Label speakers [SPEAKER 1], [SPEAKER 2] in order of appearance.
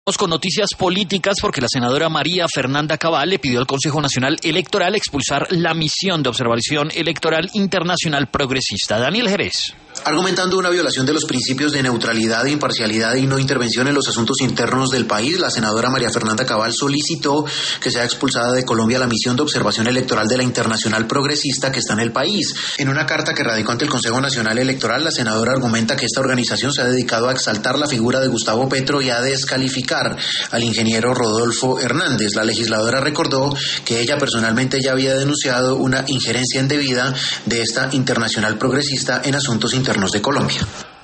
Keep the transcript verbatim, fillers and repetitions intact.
[SPEAKER 1] Vamos con noticias políticas porque la senadora María Fernanda Cabal le pidió al Consejo Nacional Electoral expulsar la misión de observación electoral internacional progresista. Daniel Jerez.
[SPEAKER 2] Argumentando una violación de los principios de neutralidad, imparcialidad y no intervención en los asuntos internos del país, la senadora María Fernanda Cabal solicitó que sea expulsada de Colombia la misión de observación electoral de la Internacional Progresista que está en el país. En una carta que radicó ante el Consejo Nacional Electoral, la senadora argumenta que esta organización se ha dedicado a exaltar la figura de Gustavo Petro y a descalificar al ingeniero Rodolfo Hernández. La legisladora recordó que ella personalmente ya había denunciado una injerencia indebida de esta Internacional Progresista en asuntos internos de Colombia.